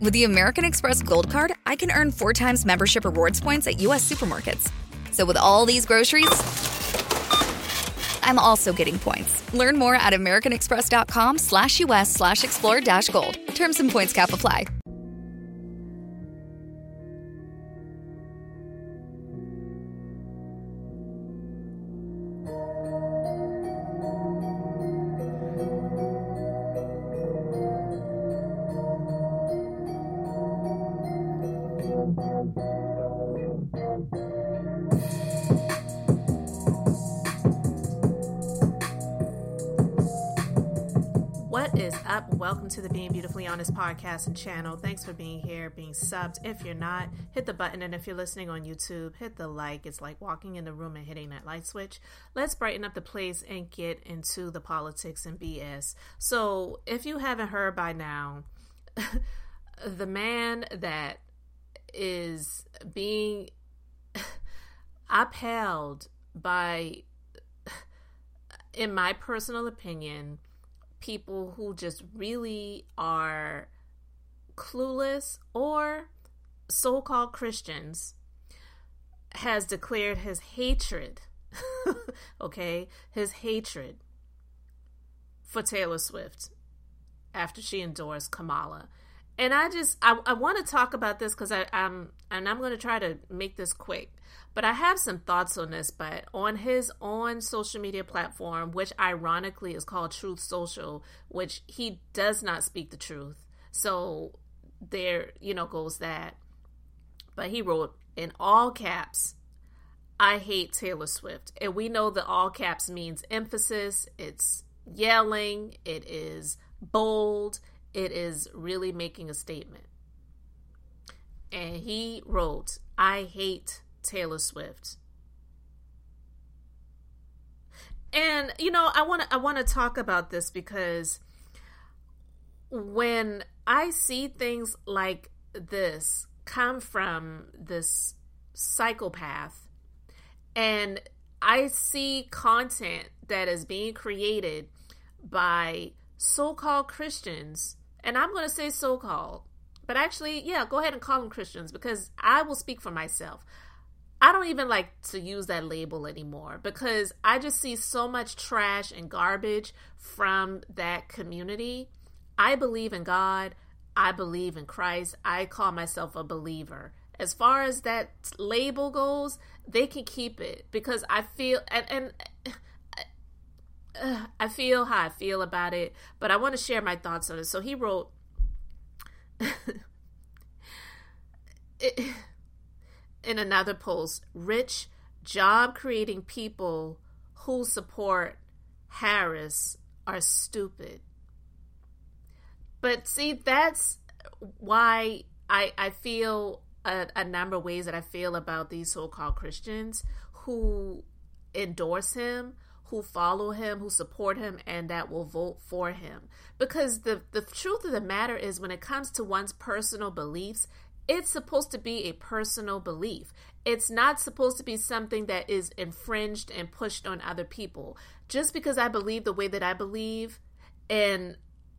With the American Express Gold Card, I can earn 4 times membership rewards points at U.S. supermarkets. So with all these groceries, I'm also getting points. Learn more at americanexpress.com/US/explore-gold. Terms and points cap apply. What is up? Welcome to the Being Beautifully Honest podcast and channel. Thanks for being here, being subbed. If you're not, hit the button. And if you're listening on YouTube, hit the like. It's like walking in the room and hitting that light switch. Let's brighten up the place and get into the politics and BS. So if you haven't heard by now, the man that is being upheld by, in my personal opinion, people who just really are clueless or so-called Christians, has declared his hatred, okay, his hatred for Taylor Swift after she endorsed Kamala. And I want to talk about this because I'm going to try to make this quick. But I have some thoughts on this. But on his own social media platform, which ironically is called Truth Social, which he does not speak the truth. So there, goes that. But he wrote in all caps, "I hate Taylor Swift." And we know that all caps means emphasis. It's yelling. It is bold. It is really making a statement. And he wrote, "I hate Taylor Swift." And I want to talk about this because when I see things like this come from this psychopath, and I see content that is being created by so-called Christians, and I'm going to say so-called, but actually, yeah, go ahead and call them Christians because I will speak for myself. I don't even like to use that label anymore because I just see so much trash and garbage from that community. I believe in God. I believe in Christ. I call myself a believer. As far as that label goes, they can keep it because I feel, and I feel how I feel about it, but I want to share my thoughts on it. So he wrote, in another post, "Rich, job-creating people who support Harris are stupid." But see, that's why I feel a number of ways that I feel about these so-called Christians who endorse him, who follow him, who support him, and that will vote for him. Because the truth of the matter is, when it comes to one's personal beliefs, it's supposed to be a personal belief. It's not supposed to be something that is infringed and pushed on other people. Just because I believe the way that I believe, and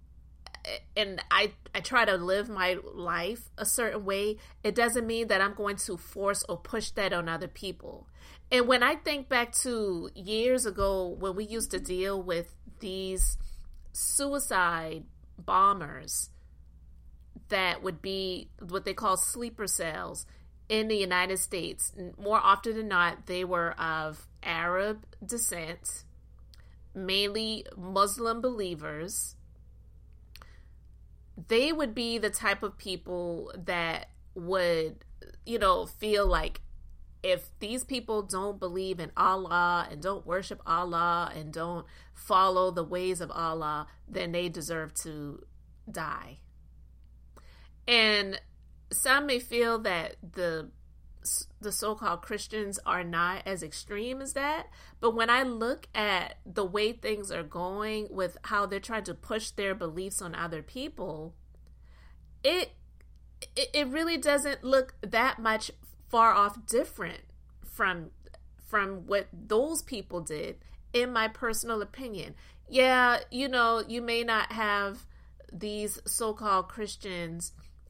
I try to live my life a certain way, it doesn't mean that I'm going to force or push that on other people. And when I think back to years ago when we used to deal with these suicide bombers that would be what they call sleeper cells in the United States, more often than not, they were of Arab descent, mainly Muslim believers. They would be the type of people that would, feel like if these people don't believe in Allah and don't worship Allah and don't follow the ways of Allah, then they deserve to die. And some may feel that the so-called Christians are not as extreme as that. But when I look at the way things are going with how they're trying to push their beliefs on other people, it really doesn't look that much far off different from what those people did, in my personal opinion. Yeah, you may not have these so-called Christians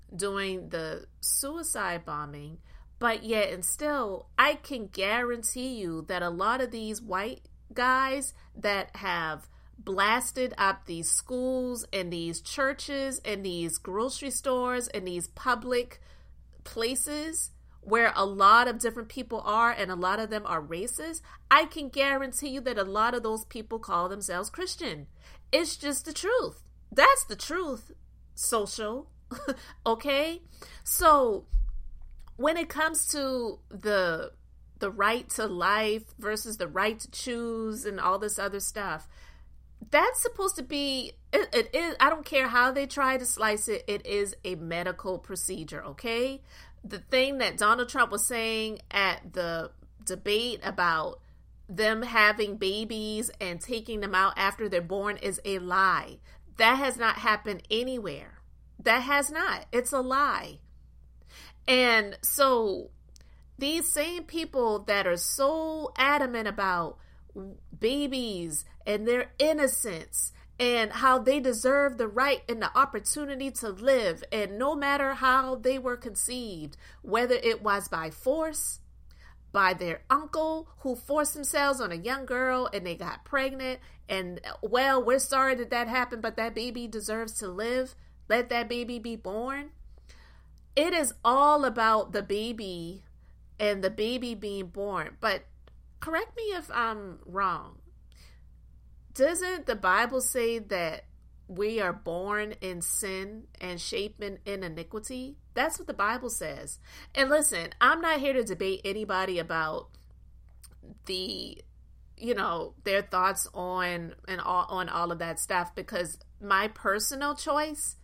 doing the suicide bombing. But yet, and still, I can guarantee you that a lot of these white guys that have blasted up these schools and these churches and these grocery stores and these public places where a lot of different people are, and a lot of them are racist, I can guarantee you that a lot of those people call themselves Christian. It's just the truth. That's the truth, social. Okay? So when it comes to the right to life versus the right to choose and all this other stuff, that's supposed to be, it is, I don't care how they try to slice it, it is a medical procedure, okay? The thing that Donald Trump was saying at the debate about them having babies and taking them out after they're born is a lie. That has not happened anywhere. That has not. It's a lie. And so these same people that are so adamant about babies and their innocence and how they deserve the right and the opportunity to live, and no matter how they were conceived, whether it was by force, by their uncle who forced themselves on a young girl and they got pregnant, and well, we're sorry that happened, but that baby deserves to live. Let that baby be born. It is all about the baby and the baby being born. But correct me if I'm wrong. Doesn't the Bible say that we are born in sin and shapen in iniquity? That's what the Bible says. And listen, I'm not here to debate anybody about their thoughts on all of that stuff, because my personal choice,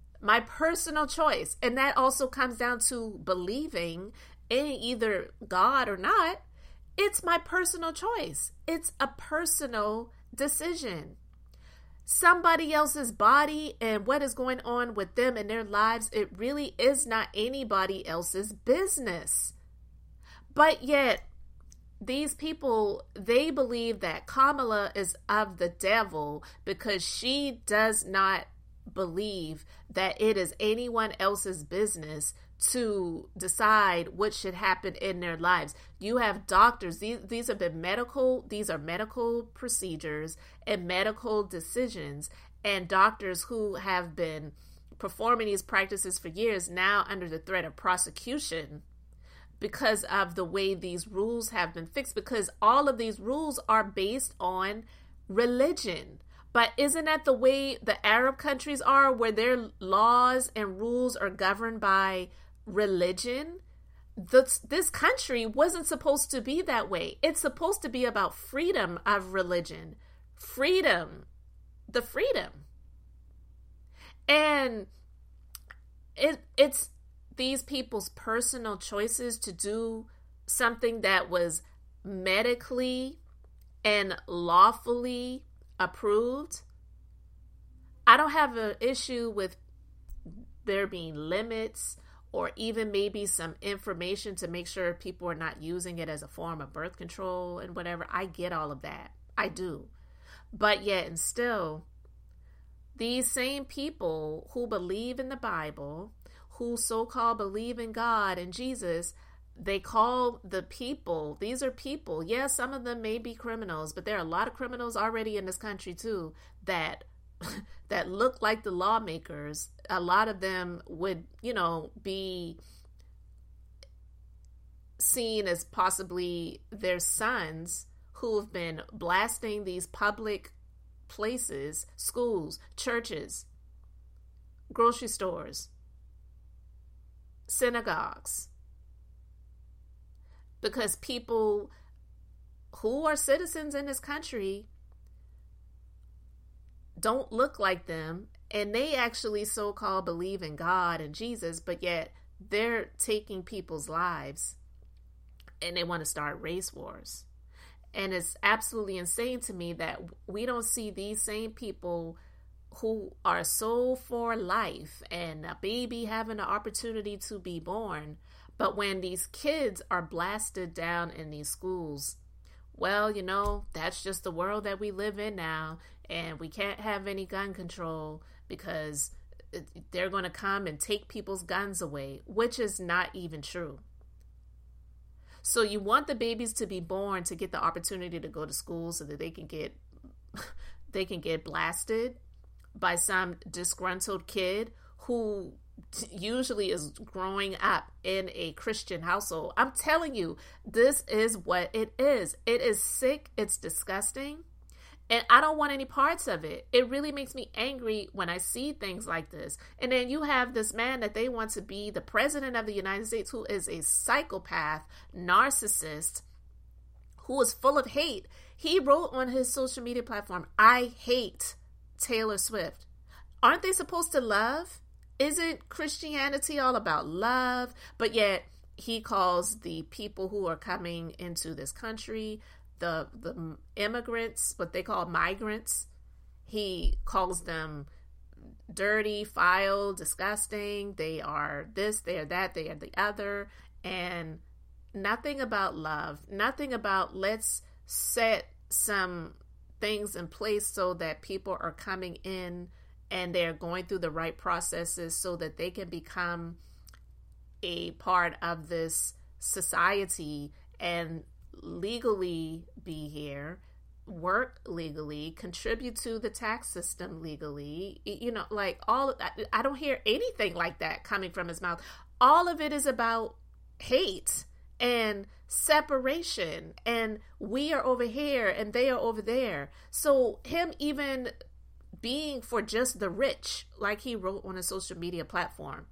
and that also comes down to believing in either God or not. It's my personal choice. It's a personal decision. Somebody else's body and what is going on with them in their lives, it really is not anybody else's business. But yet, these people, they believe that Kamala is of the devil because she does not believe that it is anyone else's business to decide what should happen in their lives. You have doctors, these are medical procedures and medical decisions, and doctors who have been performing these practices for years, now under the threat of prosecution because of the way these rules have been fixed, because all of these rules are based on religion. But isn't that the way the Arab countries are, where their laws and rules are governed by religion? This country wasn't supposed to be that way. It's supposed to be about freedom of religion. The freedom. And it's these people's personal choices to do something that was medically and lawfully approved. I don't have an issue with there being limits or even maybe some information to make sure people are not using it as a form of birth control and whatever. I get all of that. I do. But yet and still, these same people who believe in the Bible, who so-called believe in God and Jesus, they call the people, these are people. Yes, some of them may be criminals, but there are a lot of criminals already in this country too that look like the lawmakers. A lot of them would, be seen as possibly their sons who have been blasting these public places, schools, churches, grocery stores, synagogues, because people who are citizens in this country don't look like them, and they actually so-called believe in God and Jesus, but yet they're taking people's lives and they want to start race wars. And it's absolutely insane to me that we don't see these same people who are so for life and a baby having the opportunity to be born. But when these kids are blasted down in these schools, well, that's just the world that we live in now. And we can't have any gun control because they're going to come and take people's guns away, which is not even true. So you want the babies to be born to get the opportunity to go to school so that they can get blasted by some disgruntled kid who usually is growing up in a Christian household. I'm telling you, this is what it is. It is sick. It's disgusting. And I don't want any parts of it. It really makes me angry when I see things like this. And then you have this man that they want to be the president of the United States, who is a psychopath, narcissist, who is full of hate. He wrote on his social media platform, "I hate Taylor Swift." Aren't they supposed to love? Isn't Christianity all about love? But yet he calls the people who are coming into this country, the immigrants, what they call migrants, he calls them dirty, foul, disgusting. They are this, they are that, they are the other. And nothing about love, nothing about let's set some things in place so that people are coming in and they're going through the right processes so that they can become a part of this society and legally be here, work legally, contribute to the tax system legally. You know, like all, I don't hear anything like that coming from his mouth. All of it is about hate and separation, and we are over here and they are over there. So him even being for just the rich, like he wrote on a social media platform,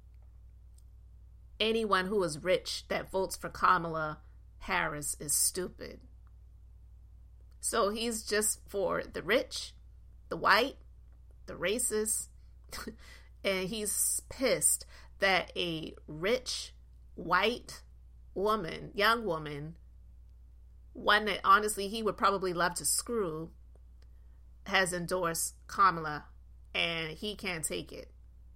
anyone who is rich that votes for Kamala Harris is stupid. So he's just for the rich, the white, the racist, and he's pissed that a rich white woman, young woman, one that honestly he would probably love to screw, has endorsed Kamala, and he can't take it.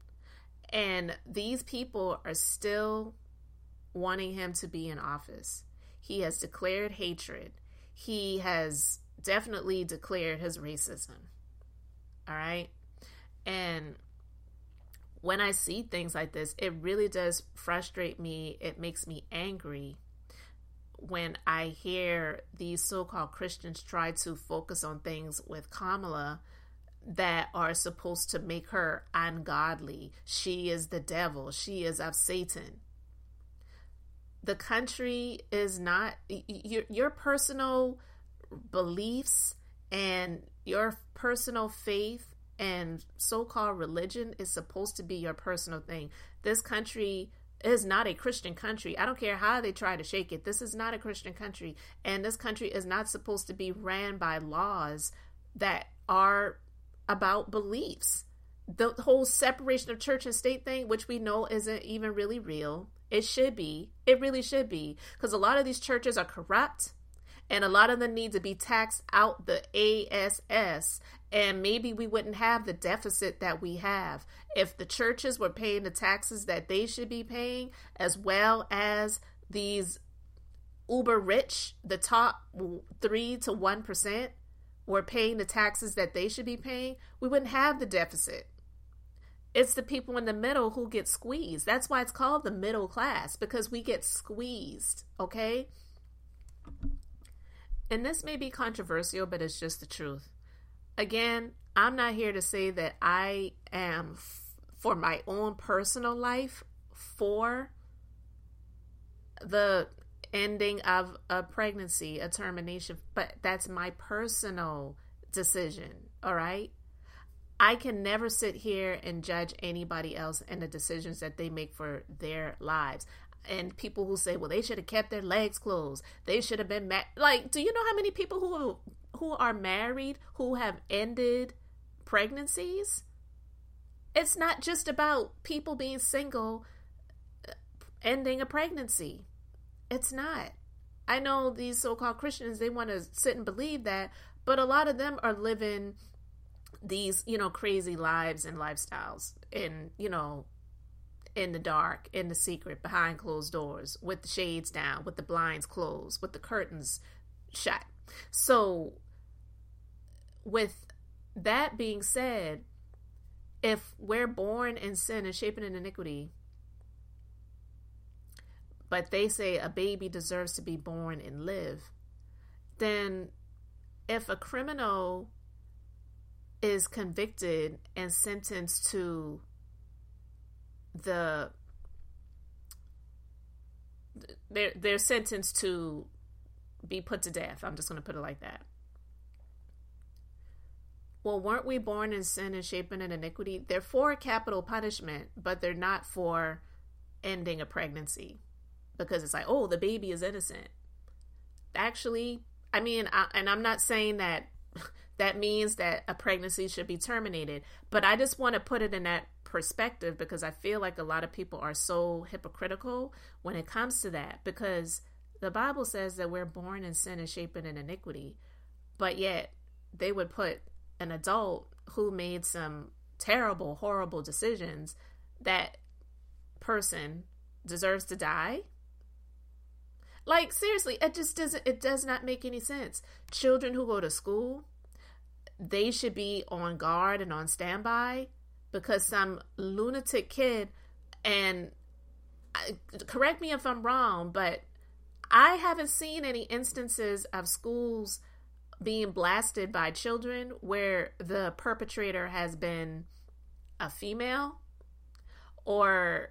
And these people are still wanting him to be in office. He has declared hatred. He has definitely declared his racism. All right? And when I see things like this, it really does frustrate me. It makes me angry when I hear these so-called Christians try to focus on things with Kamala that are supposed to make her ungodly. She is the devil. She is of Satan. The country is not, your personal beliefs and your personal faith and so-called religion is supposed to be your personal thing. This country is not a Christian country. I don't care how they try to shake it. This is not a Christian country. And this country is not supposed to be ran by laws that are about beliefs. The whole separation of church and state thing, which we know isn't even really real. It should be. It really should be. Because a lot of these churches are corrupt. And a lot of them need to be taxed out the ASS. And maybe we wouldn't have the deficit that we have if the churches were paying the taxes that they should be paying, as well as these uber rich, the top 3 to 1% were paying the taxes that they should be paying. We wouldn't have the deficit. It's the people in the middle who get squeezed. That's why it's called the middle class, because we get squeezed, okay? And this may be controversial, but it's just the truth. Again, I'm not here to say that I am, for my own personal life, for the ending of a pregnancy, a termination, but that's my personal decision, all right? I can never sit here and judge anybody else and the decisions that they make for their lives. And people who say, well, they should have kept their legs closed. They should have been like, do you know how many people who are married who have ended pregnancies? It's not just about people being single ending a pregnancy. It's not. I know these so-called Christians, they want to sit and believe that, but a lot of them are living these, crazy lives and lifestyles in the dark, in the secret, behind closed doors, with the shades down, with the blinds closed, with the curtains shut. So with that being said, if we're born in sin and shaping in iniquity, but they say a baby deserves to be born and live, then if a criminal is convicted and sentenced to they're sentenced to be put to death, I'm just going to put it like that. Well, weren't we born in sin and shaping in iniquity? They're for capital punishment, but they're not for ending a pregnancy, because it's like, oh, the baby is innocent. Actually, I mean, and I'm not saying that that means that a pregnancy should be terminated, but I just want to put it in that perspective, because I feel like a lot of people are so hypocritical when it comes to that, because the Bible says that we're born in sin and shaping in iniquity, but yet they would put an adult who made some terrible, horrible decisions, that person deserves to die. Like, seriously, it does not make any sense. Children who go to school, they should be on guard and on standby because some lunatic kid, and correct me if I'm wrong, but I haven't seen any instances of schools being blasted by children where the perpetrator has been a female, or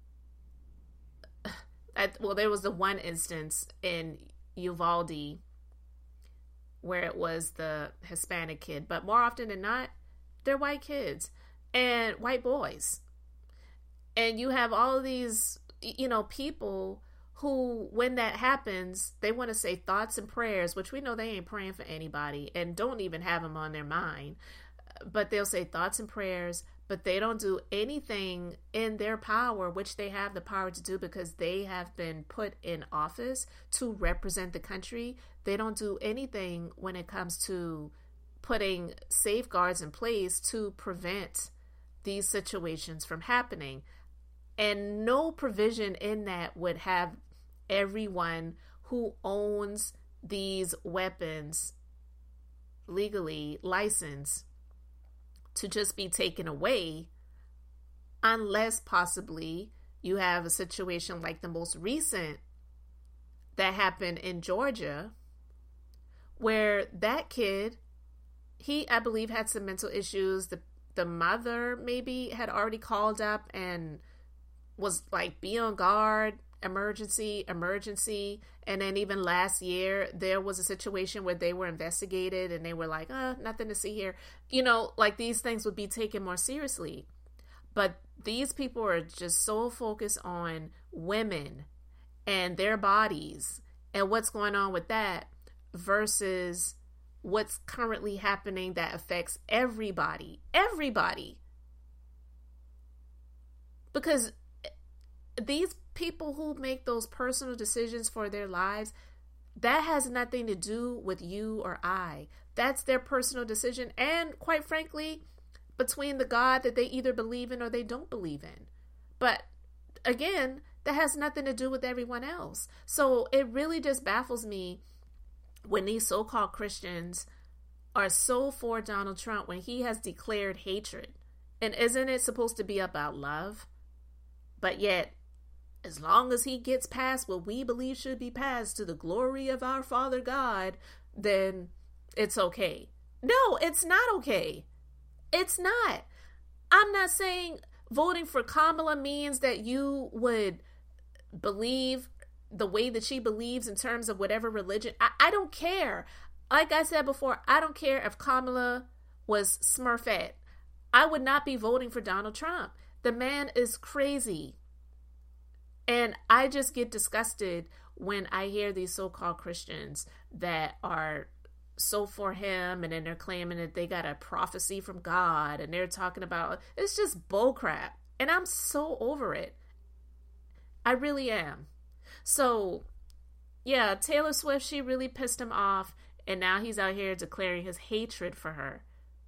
well, there was the one instance in Uvalde where it was the Hispanic kid, but more often than not, they're white kids and white boys. And you have all of these, people who, when that happens, they want to say thoughts and prayers, which we know they ain't praying for anybody and don't even have them on their mind. But they'll say thoughts and prayers, but they don't do anything in their power, which they have the power to do because they have been put in office to represent the country. They don't do anything when it comes to putting safeguards in place to prevent these situations from happening. And no provision in that would have everyone who owns these weapons legally licensed to just be taken away, unless possibly you have a situation like the most recent that happened in Georgia, where that kid, I believe, had some mental issues. The mother maybe had already called up and was like, be on guard, emergency. And then even last year, there was a situation where they were investigated and they were like, nothing to see here. Like these things would be taken more seriously. But these people are just so focused on women and their bodies and what's going on with that versus what's currently happening that affects everybody. Because these people who make those personal decisions for their lives, that has nothing to do with you or I. That's their personal decision. And quite frankly, between the God that they either believe in or they don't believe in. But again, that has nothing to do with everyone else. So it really just baffles me when these so-called Christians are so for Donald Trump when he has declared hatred. And isn't it supposed to be about love? But yet, as long as he gets past what we believe should be passed to the glory of our Father God, then it's okay. No, it's not okay. It's not. I'm not saying voting for Kamala means that you would believe the way that she believes in terms of whatever religion. I don't care. Like I said before, I don't care if Kamala was Smurfette. I would not be voting for Donald Trump. The man is crazy. And I just get disgusted when I hear these so-called Christians that are so for him, and then they're claiming that they got a prophecy from God, and they're talking about, it's just bullcrap. And I'm so over it. I really am. So, yeah, Taylor Swift, she really pissed him off, and now he's out here declaring his hatred for her.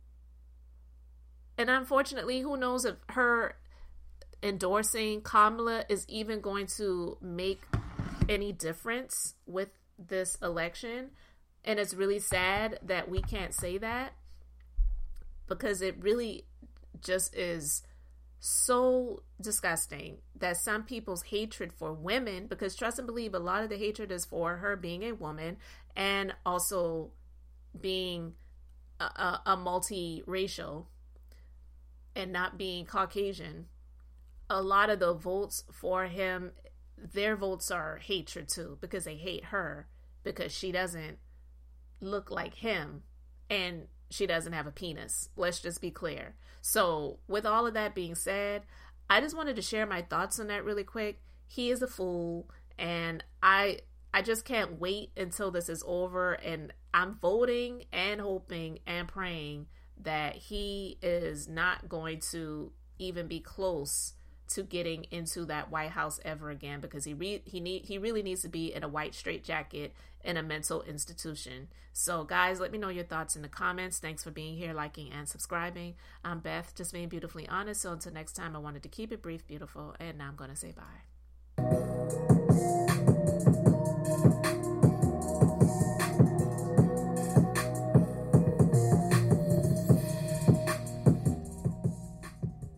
And unfortunately, who knows if her endorsing Kamala is even going to make any difference with this election. And it's really sad that we can't say that, because it really just is so disgusting, that some people's hatred for women, because trust and believe, a lot of the hatred is for her being a woman and also being a multiracial and not being Caucasian. A lot of the votes for him, their votes are hatred too, because they hate her because she doesn't look like him and she doesn't have a penis. Let's just be clear. So with all of that being said, I just wanted to share my thoughts on that really quick. He is a fool, and I just can't wait until this is over, and I'm voting and hoping and praying that he is not going to even be close to getting into that White House ever again, because he really needs to be in a white straitjacket in a mental institution. So guys, let me know your thoughts in the comments. Thanks for being here, liking and subscribing. I'm Beth, just being beautifully honest. So until next time, I wanted to keep it brief, beautiful, and now I'm going to say bye.